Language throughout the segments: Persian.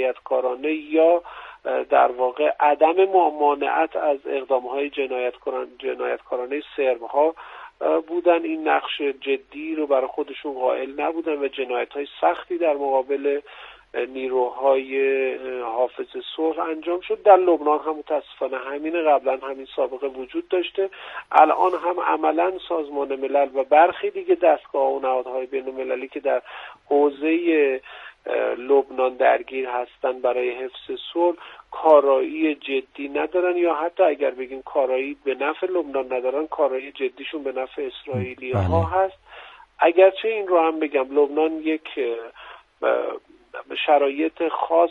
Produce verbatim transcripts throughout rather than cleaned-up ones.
جنایتکارانه یا در واقع عدم ممانعت از اقدام‌های جنایتکارانه سرب‌ها بودن. این نقش جدی رو برای خودشون قائل نبودن و جنایت‌های سختی در مقابل نیروهای حافظ صلح انجام شد. در لبنان هم متاسفانه همین، قبلا همین سابقه وجود داشته. الان هم عملا سازمان ملل و برخی دیگه دستگاه و نهادهای بین‌المللی که در حوزه لبنان درگیر هستن برای حفظ صلح کارایی جدی ندارن، یا حتی اگر بگیم کارایی به نفع لبنان ندارن، کارایی جدیشون به نفع اسرائیلی ها هست. اگرچه این رو هم بگم لبنان یک شرایط خاص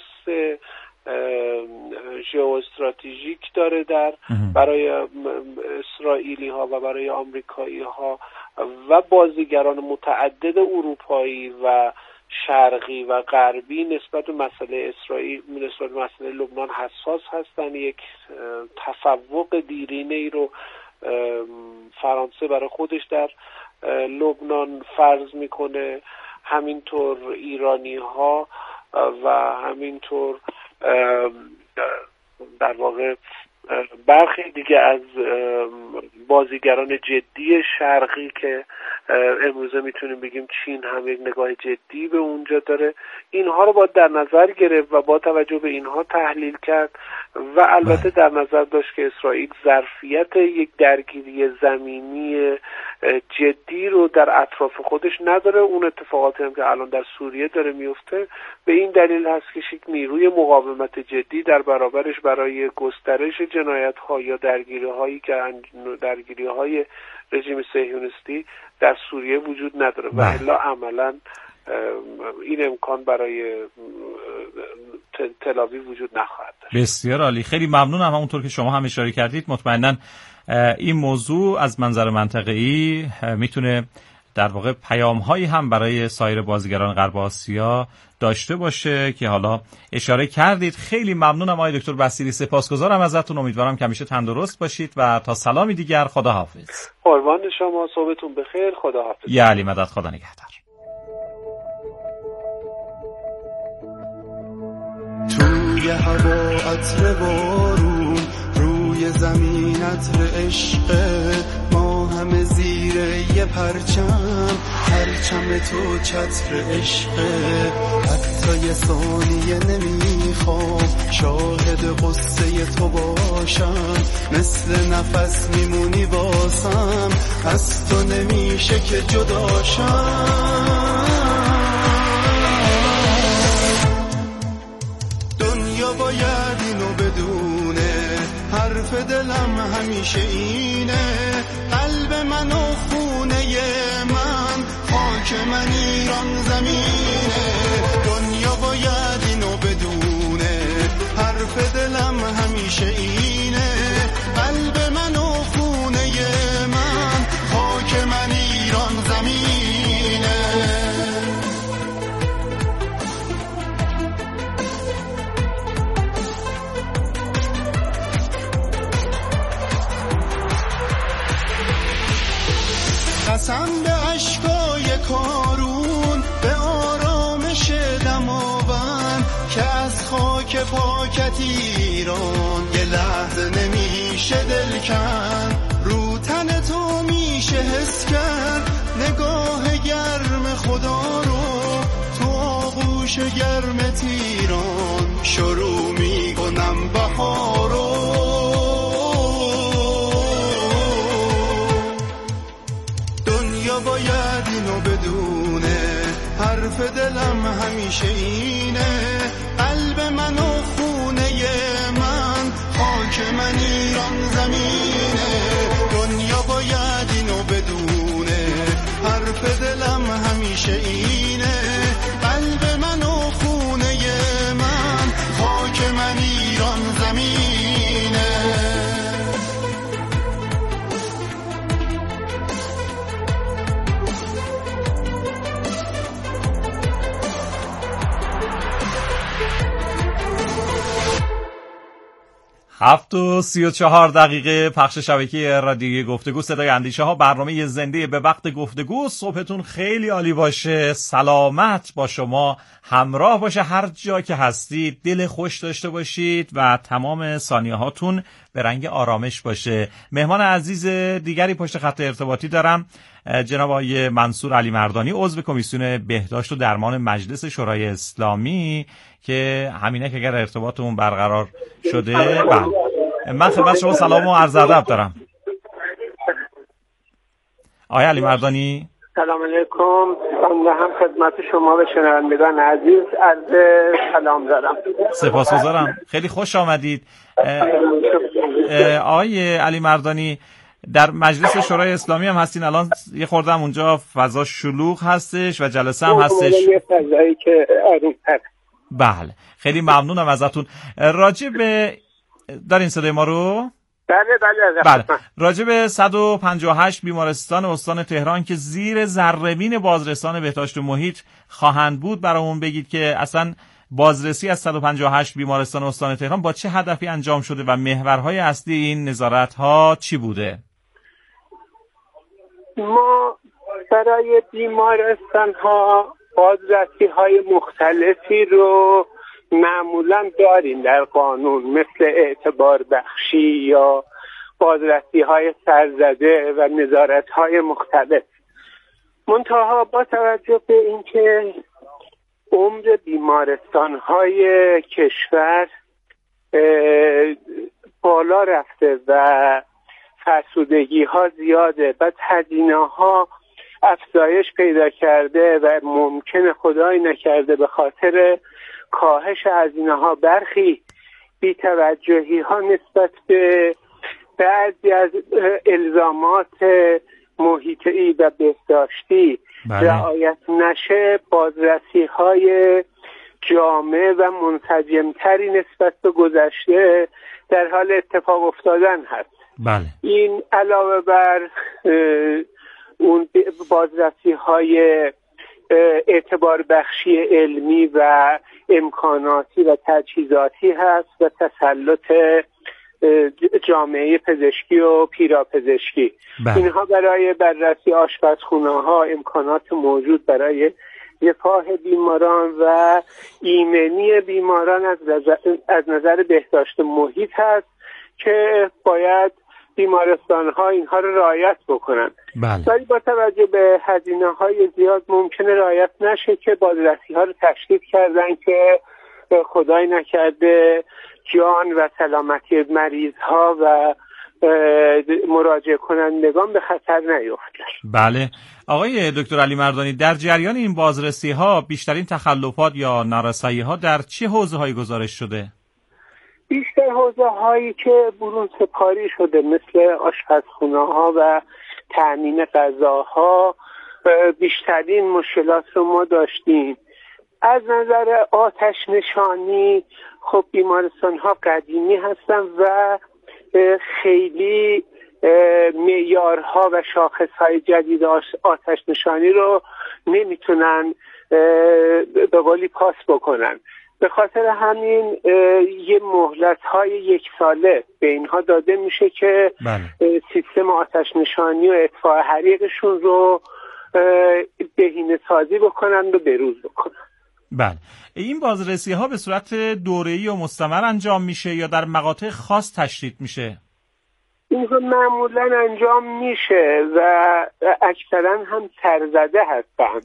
ژئواستراتژیک داره در برای اسرائیلی ها و برای آمریکایی ها و بازیگران متعدد اروپایی و شرقی و غربی نسبت به مسئله اسرائیل، نسبت به مسئله لبنان حساس هستن. یک تفوق دیرینه ای رو فرانسه برای خودش در لبنان فرض میکنه، همینطور ایرانی ها و همینطور در واقع برخی دیگه از بازیگران جدی شرقی که امروزه میتونیم بگیم چین هم یک نگاه جدی به اونجا داره. اینها رو باید در نظر گرفت و با توجه به اینها تحلیل کرد و البته در نظر داشت که اسرائیل ظرفیت یک درگیری زمینی جدی رو در اطراف خودش نداره. اون اتفاقاتی هم که الان در سوریه داره میفته به این دلیل هست که یک نیروی مقاومت جدی در برابرش برای گسترش جنایت‌ها یا درگیری‌هایی که درگیری‌های رژیم صهیونیستی در سوریه وجود نداره و الا عملاً این امکان برای تل آویو وجود نخواهد داشت. بسیار عالی، خیلی ممنونم. همونطور که شما هم اشاره کردید مطمئناً این موضوع از منظر منطقه‌ای میتونه در واقع پیام‌هایی هم برای سایر بازیگران غرب آسیا داشته باشه که حالا اشاره کردید. خیلی ممنونم آقای دکتر بصیری، سپاسگزارم ازتون. امیدوارم که همیشه تندرست باشید و تا سلامی دیگر خدا حافظ. قربان شما، صبحتون بخیر، خدا حافظ. یا علی مدد، خدا نگهدار. توی هوا عطر بارون، روی زمین عطر عشق، ما همه زیر یه پرچم، پرچم تو چتر عشق. حتی یه ثانیه نمیخوام شاهد قصه تو باشم، مثل نفس میمونی واسم، از تو نمیشه که جداشم. دنیا باید اینو بدونه، حرف دلم همیشه اینه، قلب من و خونه من، خاک من ایران زمینه. دنیا باید اینو بدونه، حرف دلم همیشه اینه، قلب من و خونه من، خاک من ایران زمینه. قسم به عشقای کارون، به آرامش دماوند، که از خاک پاکت ایران یه لحظه نمیشه دل کن. رو تن تو میشه حس کرد نگاه گرم خدا رو، تو آغوش گرم تیران شروع میکنم بهارو. باید اینو بدونه، حرف دلم همیشه اینه، قلب من و خونه من، خاک من ایران زمینه. دنیا باید اینو بدونه، حرف دلم همیشه اینه، قلب من و خونه من، خاک من ایران زمینه. هفت و سی و چهار دقیقه پخش شبکه رادیویی گفتگو صدای اندیشه ها، برنامه زنده به وقت گفتگو. صبحتون خیلی عالی باشه، سلامت با شما همراه باشه هر جا که هستید، دل خوش داشته باشید و تمام ثانیه هاتون به رنگ آرامش باشه. مهمان عزیز دیگری پشت خط ارتباطی دارم، جناب آقای منصور علی مردانی، عضو کمیسیون بهداشت و درمان مجلس شورای اسلامی که همینه که اگر ارتباطمون برقرار شده. بله، من خدمت شما سلام و عرض ادب دارم. آقای علی مردانی سلام علیکم. من هم خدمت شما و شنوندگان عزیز عرض سلام دارم. سپاسگزارم، خیلی خوش آمدید. آقای علی مردانی در مجلس شورای اسلامی هم هستین الان، یه خوردم اونجا فضا شلوغ هستش و جلسه هم هستش. یه فضایی که آروم‌تر. بله، خیلی ممنونم ازتون. راجع به دارین صدای ما رو؟ بله بله بله. راجع به صد و پنجاه و هشت بیمارستان استان تهران که زیر ذره‌بین بازرسان بهداشت و محیط خواهند بود برامون بگید که اصلا بازرسی از صد و پنجاه و هشت بیمارستان استان تهران با چه هدفی انجام شده و محورهای اصلی این نظارت‌ها چی بوده؟ ما برای بیمارستان‌ها بازرسی‌های مختلفی رو معمولا داریم در قانون، مثل اعتبار بخشی یا بازرسی‌های سرزده و نظارت‌های مختلف. منتها با توجه به اینکه عمر بیمارستان‌های کشور بالا رفته و فرسودگی‌ها زیاده و هزینه‌ها افزایش پیدا کرده و ممکنه خدای نکرده به خاطر کاهش هزینه‌ها برخی بی‌توجهی‌ها نسبت به بعضی از الزامات محیطی و بهداشتی رعایت نشه، بازرسی‌های جامع و منسجم‌تری نسبت به گذشته در حال اتفاق افتادن هست. بله. این علاوه بر اون بازرسی‌های اعتبار بخشی علمی و امکاناتی و تجهیزاتی هست و تسلط جامعه پزشکی و پیراپزشکی. بله. اینها برای بررسی آشپزخونه‌ها، امکانات موجود برای رفاه بیماران و ایمنی بیماران از نظر, از نظر بهداشت محیط هست که باید بیمارستان‌ها اینها رو رعایت بکنن. بله. ولی با توجه به هزینه‌های زیاد ممکنه رعایت نشه که بازرسی‌ها رو تشدید کردن که خدای نکرده جان و سلامتی مریض‌ها و مراجعه کنندگان به خطر نیفتن. بله. آقای دکتر علی مردانی، در جریان این بازرسی‌ها بیشترین تخلفات یا نارسایی‌ها در چه حوزه‌هایی گزارش شده؟ بیشتر حوزه‌هایی که برون سپاری شده مثل آشپزخونه‌ها و تأمین غذاها بیشترین مشکلات رو ما داشتیم. از نظر آتش نشانی خب بیمارستان‌ها قدیمی هستن و خیلی معیارها و شاخص‌های جدید آتش نشانی رو نمیتونن به قولی پاس بکنن. به خاطر همین یه مهلت‌های یک ساله به اینها داده میشه که بله. سیستم آتش نشانی و اطفاء حریقشون رو بهینه سازی بکنن و بروز بکنن. بله. این بازرسی ها به صورت دوره‌ای و مستمر انجام میشه یا در مقاطع خاص تشدید میشه؟ اینها معمولا انجام میشه و اکثرا هم سرزده هستن.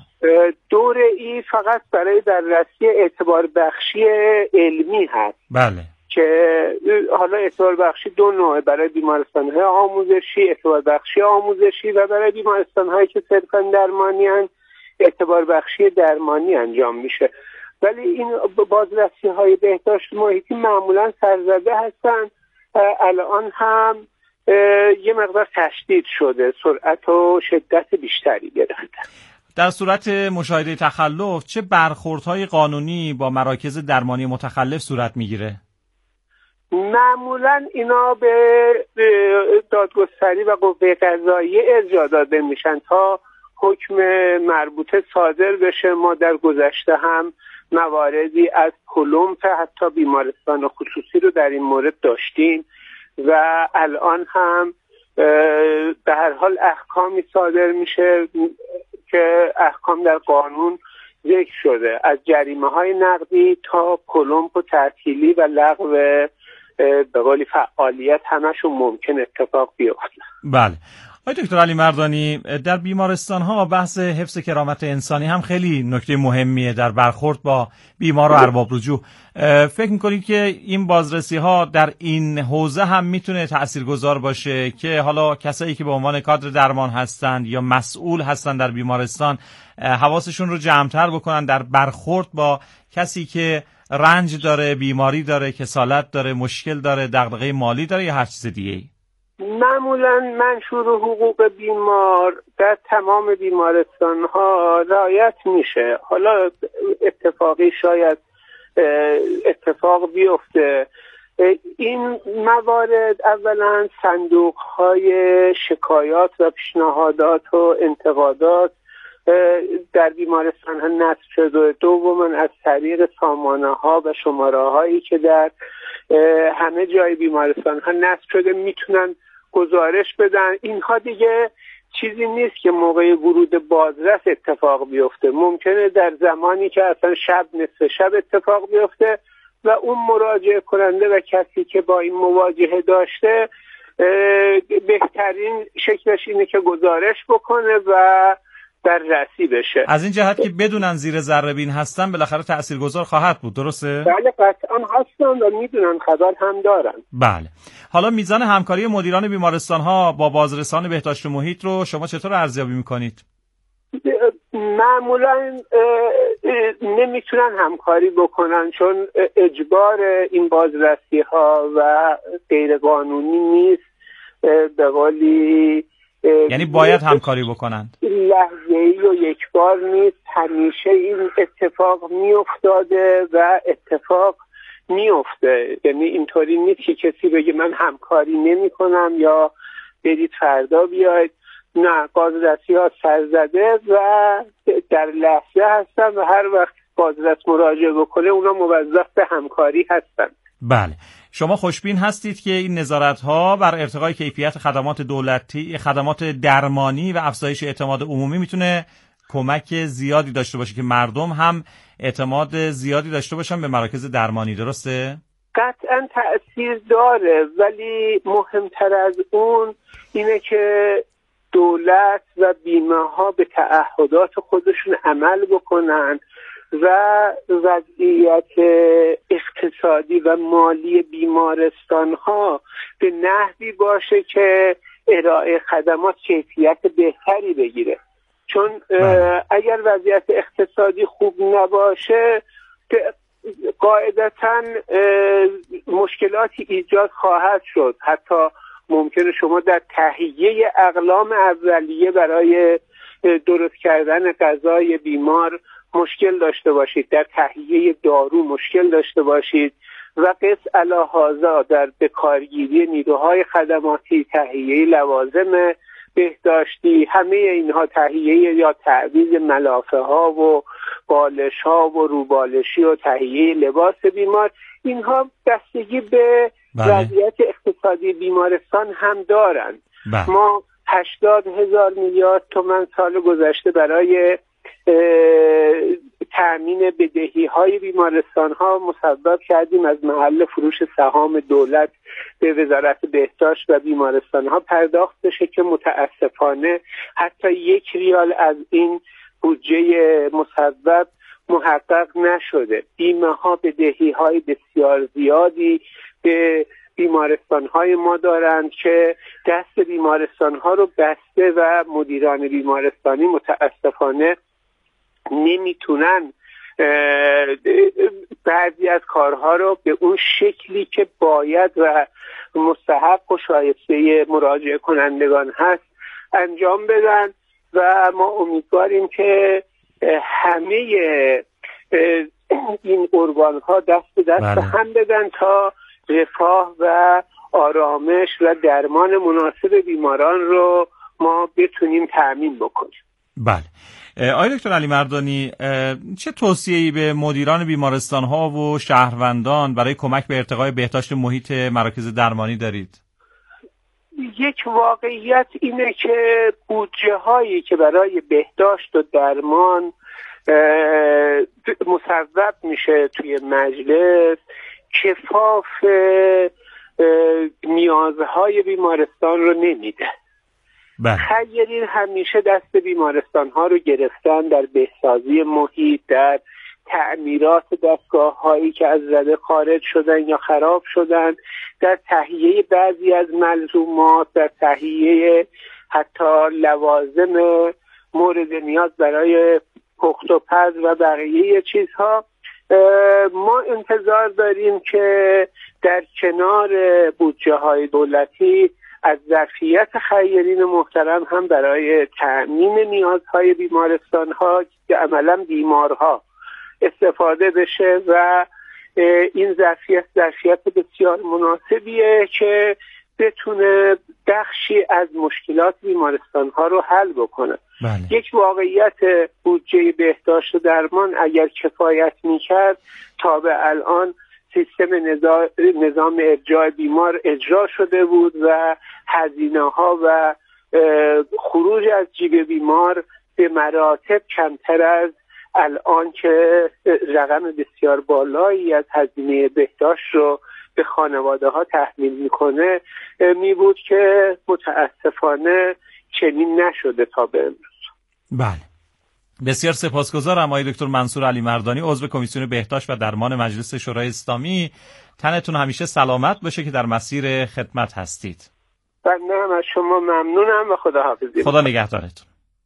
دوره‌ای فقط برای بررسی اعتبار بخشی علمی هست. بله. که حالا اعتبار بخشی دو نوعه، برای بیمارستان‌های آموزشی اعتبار بخشی آموزشی و برای بیمارستان‌هایی که صرفاً درمانی هستند اعتبار بخشی درمانی انجام میشه. ولی این بازرسی‌های بهداشت محیطی معمولاً سرزده هستن. الان هم یه مقدار تشدید شده، سرعت و شدت بیشتری گرفتن. در صورت مشاهده تخلف چه برخوردهای قانونی با مراکز درمانی متخلف صورت میگیره؟ معمولا اینا به دادگستری و قوه قضاییه ارجاع داده میشن تا حکم مربوطه صادر بشه. ما در گذشته هم مواردی از کلمپ حتی بیمارستان خصوصی رو در این مورد داشتیم و الان هم به هر حال احکامی صادر میشه که احکام در قانون ذکر شده، از جریمه های نقدی تا کلمپ و تعطیلی و لغو به قولی فعالیت همشون ممکن اتفاق بیفته. بله. آقای دکتر علی مردانی، در بیمارستان ها بحث حفظ کرامت انسانی هم خیلی نکته مهمیه در برخورد با بیمار و ارباب رجوع. فکر میکنید که این بازرسی ها در این حوزه هم میتونه تاثیرگذار باشه که حالا کسایی که به عنوان کادر درمان هستند یا مسئول هستند در بیمارستان حواسشون رو جمع‌تر بکنن در برخورد با کسی که رنج داره، بیماری داره، کسالت داره، مشکل داره، دغدغه مالی داره یا هر چیز دیگه‌ای؟ معمولا منشور حقوق بیمار در تمام بیمارستان ها رعایت میشه. حالا اتفاقی شاید اتفاق بیفته. این موارد اولا صندوق های شکایات و پیشنهادات و انتقادات در بیمارستان ها نصب شده. دوما از طریق سامانه ها و شماره هایی که در همه جای بیمارستان ها نصب شده میتونن گزارش بدن. اینها دیگه چیزی نیست که موقع ورود بازرس اتفاق بیفته، ممکنه در زمانی که اصلا شب نصف شب اتفاق بیفته و اون مراجعه کننده و کسی که با این مواجهه داشته بهترین شکلش اینه که گزارش بکنه و بررسی بشه. از این جهت که بدونن زیر ذره بین هستن بالاخره تاثیرگذار خواهد بود، درسته؟ بله قطعا هستن و میدونن، خبر هم دارن. بله. حالا میزان همکاری مدیران بیمارستان ها با بازرسان بهداشت محیط رو شما چطور ارزیابی میکنید؟ معمولا نمیتونن همکاری بکنن چون اجبار این بازرسی ها و غیر قانونی نیست. به قولی یعنی باید همکاری بکنند، لحظه‌ای و یک بار نیست، همیشه این اتفاق میافتاده و اتفاق میفته. یعنی اینطوری نیست که کسی بگه من همکاری نمی کنم یا برید فردا بیاید. نه، بازرسی ها سرزده و در لحظه هستن و هر وقت بازرس مراجعه بکنه اونا موظف به همکاری هستن. بله. شما خوشبین هستید که این نظارت‌ها بر ارتقای کیفیت خدمات دولتی، خدمات درمانی و افزایش اعتماد عمومی میتونه کمک زیادی داشته باشه که مردم هم اعتماد زیادی داشته باشن به مراکز درمانی، درسته؟ قطعاً تأثیر داره، ولی مهمتر از اون اینه که دولت و بیمه ها به تعهدات خودشون عمل بکنن و وضعیت اقتصادی و مالی بیمارستان ها به نحوی باشه که ارائه خدمات کیفیت بهتری بگیره. چون اگر وضعیت اقتصادی خوب نباشه قاعدتاً مشکلاتی ایجاد خواهد شد. حتی ممکنه شما در تهیه اقلام اولیه برای درست کردن غذای بیمار مشکل داشته باشید، در تهیه دارو مشکل داشته باشید و قص علی هذا در بکارگیری نیروهای خدماتی، تهیه لوازم بهداشتی، همه اینها، تهیه یا تعویض ملافه ها و بالش ها و روبالشی و تهیه لباس بیمار، اینها بستگی به وضعیت اقتصادی بیمارستان هم دارند. ما هشتاد هزار میلیارد تومان سال گذشته برای تأمین بدهی های بیمارستان ها مسبب کردیم از محل فروش سهام دولت به وزارت بهداشت و بیمارستان ها پرداخت بشه که متاسفانه حتی یک ریال از این بودجه مسبب محقق نشده. بیمه ها بدهی های بسیار زیادی به بیمارستان های ما دارند که دست بیمارستان ها رو بسته و مدیران بیمارستانی متاسفانه نمیتونن بعضی از کارها رو به اون شکلی که باید و مستحق و شایسته مراجعه کنندگان هست انجام بدن و ما امیدواریم که همه این ارگان ها دست به دست بله. هم بدن تا رفاه و آرامش و درمان مناسب بیماران رو ما بتونیم تأمین بکنیم. بله. آقای دکتر علی مردانی، چه توصیه‌ای به مدیران بیمارستان‌ها و شهروندان برای کمک به ارتقای بهداشت محیط مراکز درمانی دارید؟ یک واقعیت اینه که بودجه هایی که برای بهداشت و درمان مصوب میشه توی مجلس کفاف نیازهای بیمارستان رو نمیده. خیرین همیشه دست بیمارستان ها رو گرفتن در بهسازی محیط، در تعمیرات دستگاه هایی که از رده خارج شدن یا خراب شدن، در تهیه بعضی از ملزومات، در تهیه حتی لوازم مورد نیاز برای پخت و پز و بقیه چیزها. ما انتظار داریم که در کنار بودجه های دولتی از ظرفیت خیرین محترم هم برای تأمین نیازهای بیمارستان ها که عملا بیمارها استفاده بشه و این ظرفیت ظرفیت بسیار مناسبیه که بتونه بخشی از مشکلات بیمارستان ها رو حل بکنه. بله. یک واقعیت بودجه بهداشت و درمان اگر کفایت میکرد تا به الان سیستم نظام ارجاع بیمار اجرا شده بود و هزینه ها و خروج از جیب بیمار به مراتب کمتر از الان که رقم بسیار بالایی از هزینه بهداشت رو به خانواده ها تحمیل میکنه می بود که متاسفانه چنین نشده تا به امروز. بله، بسیار سپاسگزارم آقای دکتر منصور علی مردانی، عضو کمیسیون بهداشت و درمان مجلس شورای اسلامی. تنتون همیشه سلامت باشه که در مسیر خدمت هستید. بنده هم از شما ممنونم و خدا حافظی. خدا نگهدارتون.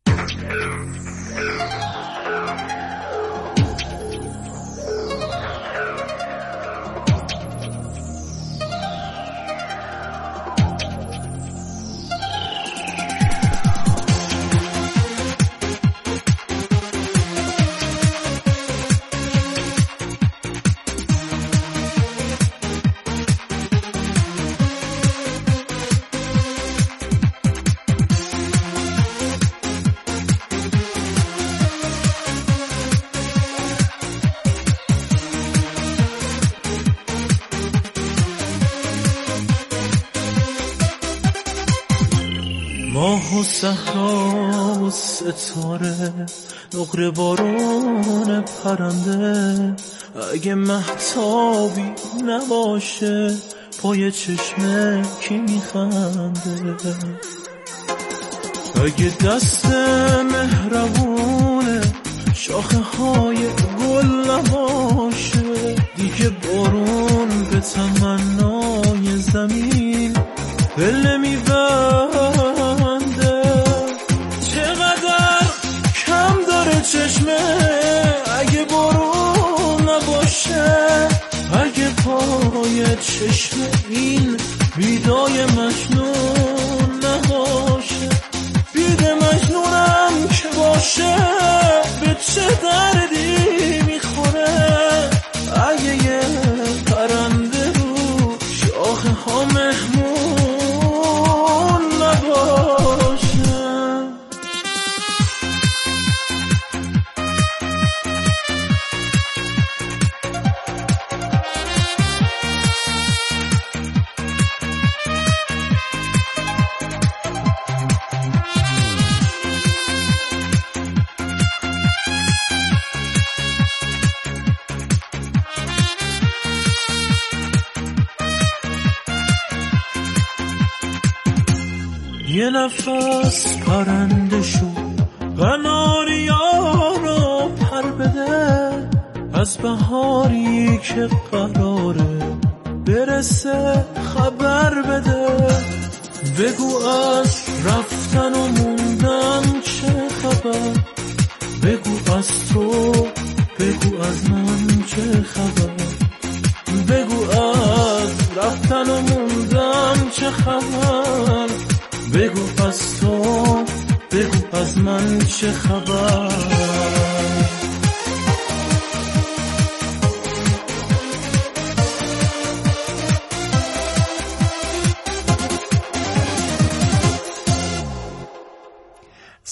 ماه و صحرا و ستاره، نقره بارون پرنده، اگه مهتابی نباشه پای چشمه کی میخنده؟ اگه دست مهربونه شاخه های گل نباشه، دیگه بارون به تمنای زمین دل نمیبنده. چقدر کم داره چشمه اگه بارون نباشه، اگه پای چشمه این بیدای مجنون نباشه. بید مجنونم که باشه به چه دردی میخوره، اگه یه پرنده رو شاخه ها مهمون نباشه. یه نفس پرنده شو قناریانو پر بده، از بهاری که قراره برسه خبر بده. بگو از رفتن و موندن چه خبر، بگو از تو، بگو از من چه خبر. بگو از رفتن و موندن چه خبر، بگو از تو، بگو از من چه خبر.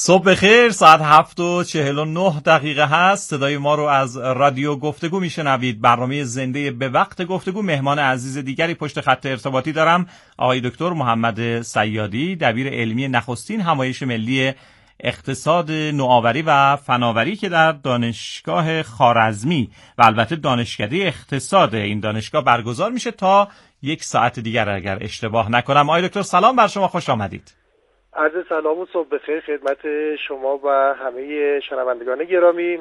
صبح بخیر. ساعت هفت و چهل و نه دقیقه هست. صدای ما رو از رادیو گفتگو میشنوید. برنامه زنده به وقت گفتگو. مهمان عزیز دیگری پشت خط ارتباطی دارم، آقای دکتر محمد صیادی، دبیر علمی نخستین همایش ملی اقتصاد نوآوری و فناوری که در دانشگاه خوارزمی و البته دانشکده اقتصاد این دانشگاه برگزار میشه تا یک ساعت دیگر اگر اشتباه نکنم. آقای دکتر سلام بر شما، خوش آمدید. عرض سلام و صبح بخیر خدمت شما و همه شنوندگان گرامی.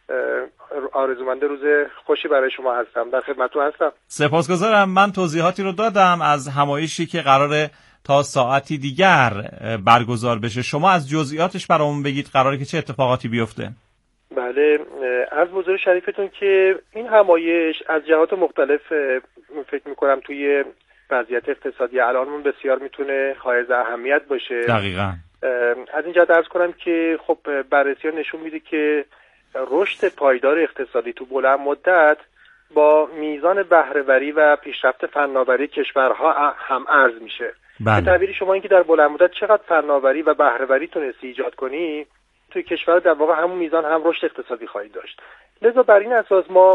آرزومند روز خوشی برای شما هستم. در خدمتتون هستم. سپاسگزارم. من توضیحاتی رو دادم از همایشی که قراره تا ساعتی دیگر برگزار بشه. شما از جزئیاتش برامون بگید، قراره که چه اتفاقاتی بیفته؟ بله، از حضور شریفتون که این همایش از جهات مختلف فکر میکنم توی وضعیت اقتصادی الانمون بسیار میتونه حائز اهمیت باشه. دقیقاً. از این جهت عرض کنم که خب بررسی‌ها نشون میده که رشد پایدار اقتصادی تو بلند مدت با میزان بهره‌وری و پیشرفت فناوری کشورها هم ارز میشه. بله. به تعبیر شما اینکه در بلند مدت چقدر فناوری و بهره‌وری تونستی ایجاد کنی، توی کشور در واقع همون میزان هم رشد اقتصادی خواهی داشت. لذا بر این اساس ما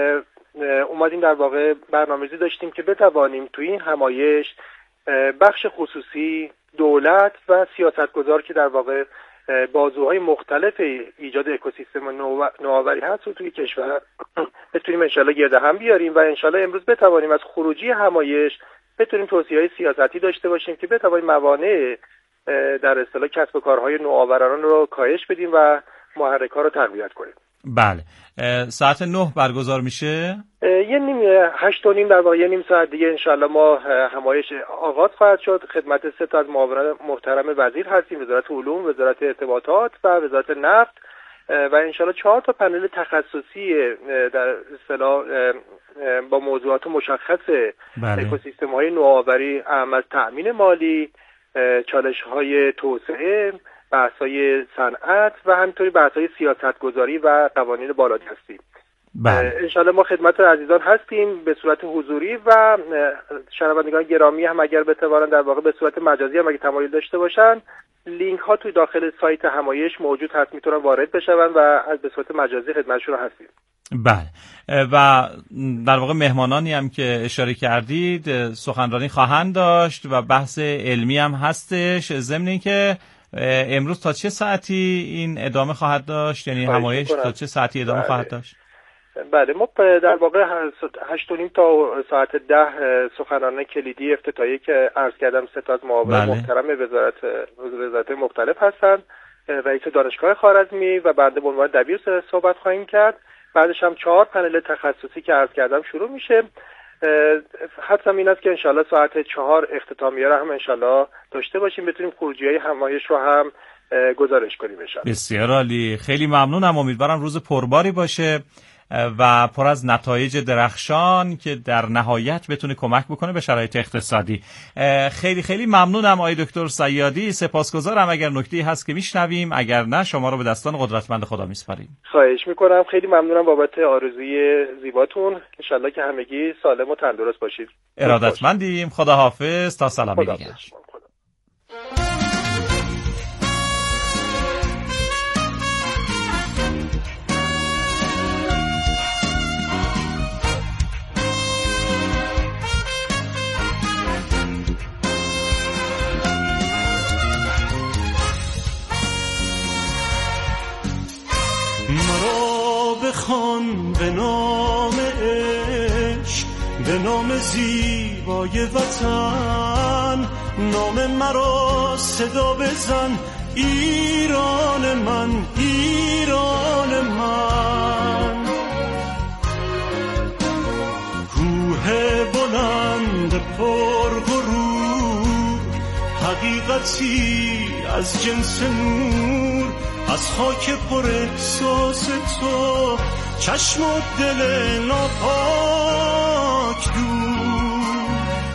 اومدیم در واقع برنامه‌ریزی داشتیم که بتوانیم توی این همایش بخش خصوصی، دولت و سیاستگزار که در واقع بازوهای مختلف ایجاد اکوسیستم نوآوری هست رو توی کشور بتونیم انشالله گرد هم بیاریم و انشالله امروز بتوانیم از خروجی همایش بتونیم توصیه‌های سیاستی داشته باشیم که بتوانیم موانع در اصطلاح کسب و کارهای نوآوران رو کاهش بدیم و محرک‌ها رو تقویت کنیم. بله. ساعت نه برگزار میشه؟ یه نیم هشت و نیم در واقع یه نیم ساعت دیگه انشالله ما همایش آغاز خواهد شد. خدمت سه تا از معاونان محترم وزیر هستیم، وزارت علوم، وزارت ارتباطات و وزارت نفت و انشالله چهار تا پنل تخصصی در اصطلاح با موضوعات مشخص بله. اکوسیستم های نوآوری، اهم از تأمین مالی، چالش های توسعه، بحث‌های صنعت و همینطوری بحث‌های سیاستگذاری و قوانین بالادستی. بله. انشالله ما خدمت عزیزان هستیم به صورت حضوری و شنوندگان گرامی هم اگر بتوانن در واقع به صورت مجازی هم اگه تمایل داشته باشن، لینک ها توی داخل سایت همایش موجود هست، میتونن وارد بشن و از به صورت مجازی خدمتشون هستیم. بله. و در واقع مهمانانی هم که اشاره کردید سخنرانی خواهند داشت و بحث علمی هم هستش. ضمن اینکه امروز تا چه ساعتی این ادامه خواهد داشت؟ یعنی همایش تا چه ساعتی ادامه بله. خواهد داشت؟ بله، ما در واقع هشت و نیم تا ساعت ده سخنرانی کلیدی افتتاحیه که عرض کردم سه تا از معاونان بله. محترم وزارت وزارت مختلف هستند، رئیس دانشگاه خوارزمی و بنده به عنوان دبیر صحبت خواهیم کرد. بعدش هم چهار پنل تخصصی که عرض کردم شروع میشه. حتما این است که انشالله ساعت چهار اختتامیه را هم انشالله داشته باشیم، بتونیم خروجی‌های همایش رو هم گزارش کنیم انشالله. بسیار عالی، خیلی ممنونم. امیدوارم روز پرباری باشه و پر از نتایج درخشان که در نهایت بتونه کمک بکنه به شرایط اقتصادی. خیلی خیلی ممنونم آقای دکتر صیادی، سپاسگزارم. اگر نکته‌ای هست که میشنویم، اگر نه شما رو به دستان قدرتمند خدا میسپاریم. خواهش میکنم. خیلی ممنونم بابت آرزوی زیباتون. انشالله که همگی سالم و تندرست باشید. ارادتمندیم. خداحافظ، تا سلامی دیگر. بخوان به نام عشق، به نام زیبای وطن، نام مرا صدا بزن، ایران من، ایران من. کوه بلند پر غرور، حقیقتی از جنس نور، از خاک پر احساس تو، چشم و دل ناپاک دور.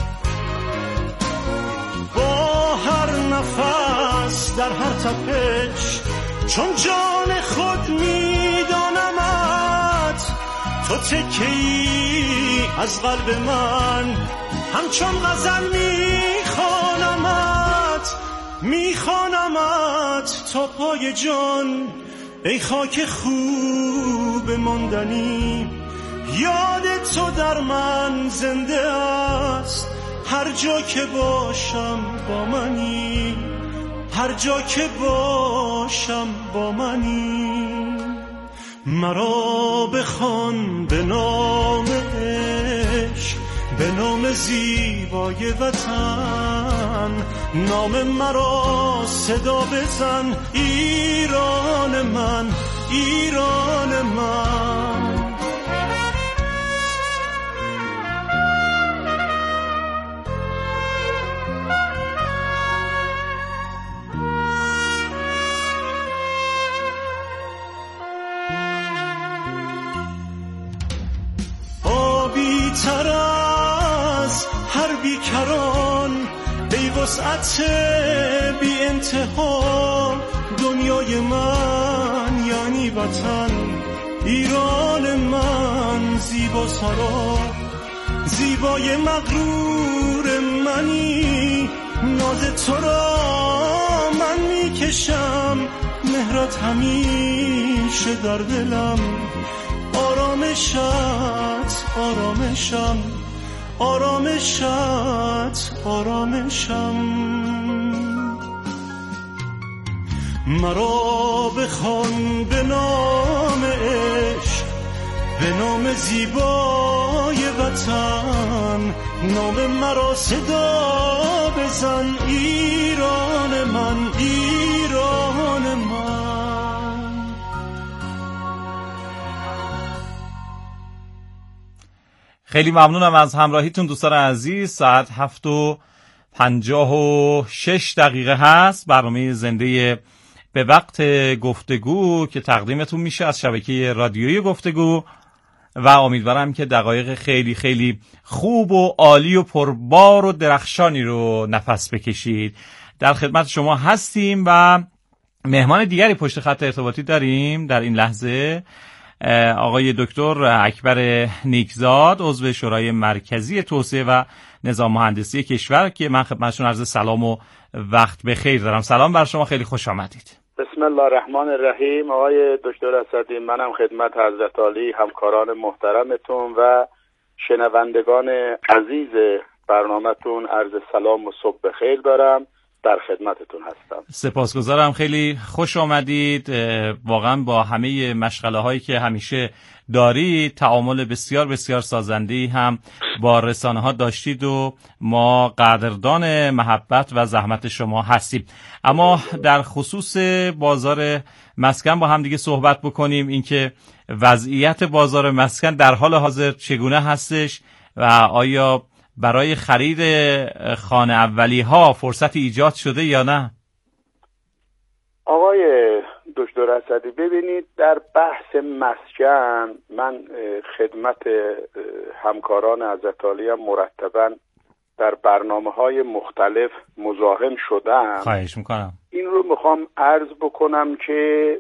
با هر نفس در هر تپش، چون جان خود میدانمت، تو تکه‌ای از قلب من، همچون غزل میخوانمت. میخوانمت تا پای جان ای خاک خوب ماندنی. یاد تو در من زنده است، هر جا که باشم با منی، هر جا که باشم با منی. مرا بخوان به نام عشق، به نام زیبای وطن، نام مرا صدا بزن ایران من، ایران من. آبی تر از هر بیکران، ای وسعت بی انتها، دنیای من یعنی وطن، ایران من زیبا سرا، زیبای مغرور منی. ناز تو را من میکشم، مهرت همیشه در دلم، آرامشت آرامشم، آرامشت آرامشم. مرا بخوان به نام عشق، به نام زیبای وطن، نام مرا صدا بزن ایران من، ایران من. خیلی ممنونم از همراهیتون دوستان عزیز. ساعت هفت و پنجاه و شش دقیقه هست. برنامه زنده به وقت گفتگو که تقدیمتون میشه از شبکه رادیویی گفتگو و امیدوارم که دقایق خیلی خیلی خوب و عالی و پربار و درخشانی رو نفس بکشید. در خدمت شما هستیم و مهمان دیگری پشت خط ارتباطی داریم در این لحظه، آقای دکتر اکبر نیکزاد، عضو شورای مرکزی توسعه و نظام مهندسی کشور، که من خدمتشون عرض سلام و وقت بخیر دارم. سلام بر شما، خیلی خوش آمدید. بسم الله الرحمن الرحیم. آقای دکتر اسدی، منم خدمت حضرت عالی، همکاران محترمتون و شنوندگان عزیز برنامه‌تون عرض سلام و صبح بخیر دارم. در خدمتتون هستم. سپاسگزارم، خیلی خوش آمدید. واقعا با همه مشغله هایی که همیشه دارید، تعامل بسیار بسیار سازنده‌ای هم با رسانه ها داشتید و ما قدردان محبت و زحمت شما هستیم. اما در خصوص بازار مسکن با هم دیگه صحبت بکنیم، اینکه وضعیت بازار مسکن در حال حاضر چگونه هستش و آیا برای خرید خانه اولی ها فرصتی ایجاد شده یا نه؟ آقای دکتر اسدی، ببینید در بحث مسکن من خدمت همکاران حضرت عالی هم مرتباً در برنامه‌های مختلف مزاحم شدم. خواهش میکنم. این رو میخوام عرض بکنم که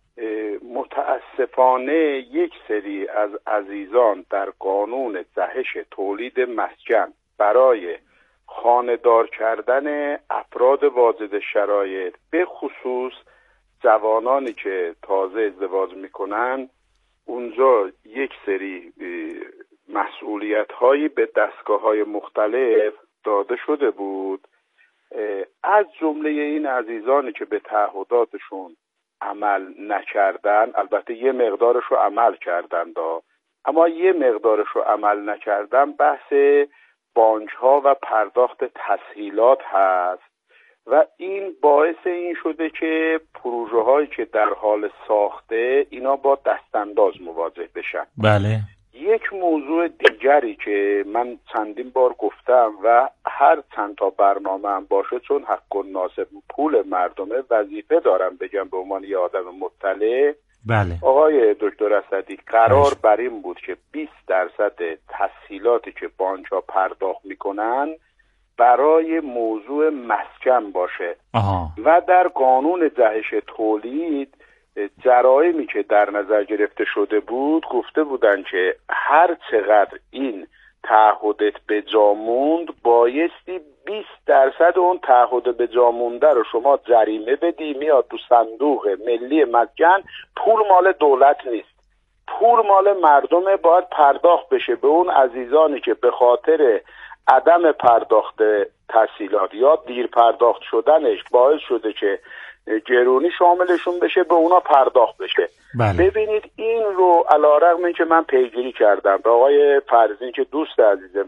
متاسفانه یک سری از عزیزان در قانون جهش تولید مسکن برای خانه‌دار کردن افراد واجد شرایط، به خصوص جوانانی که تازه ازدواج میکنن، اونجا یک سری مسئولیت‌هایی به دستگاه‌های مختلف داده شده بود. از جمله این عزیزانی که به تعهداتشون عمل نکردن، البته یه مقدارش رو عمل کردن دا، اما یه مقدارش رو عمل نکردن، بحث بانک ها و پرداخت تسهیلات هست و این باعث این شده که پروژه هایی که در حال ساخته اینا با دستانداز مواجه بشن. بله. یک موضوع دیگری که من چندین بار گفتم و هر چند تا برنامه هم باشه، چون حق الناس پول مردمه، وظیفه دارم بگم به عنوان یه آدم مطلع. بله. آقای دکتر اسدی، قرار بر این بود که بیست درصد تسهیلاتی که بانک ها پرداخت میکنن برای موضوع مسکن باشه. آها. و در قانون جهش تولید جرایمی که در نظر گرفته شده بود گفته بودن که هر چقدر این تعهدت به جا موند بایستی بیست درصد اون تعهد به جا مونده رو شما جریمه بدی، میاد تو صندوق ملی مسکن. پول مال دولت نیست، پول مال مردمه، باید پرداخت بشه به اون عزیزانی که به خاطر عدم پرداخت تسهیلات یا دیر پرداخت شدنش باعث شده که گرونی شاملشون بشه، به اونا پرداخت بشه. بله. ببینید این رو علیرغم اینکه من پیگیری کردم به آقای فرزین که دوست عزیزم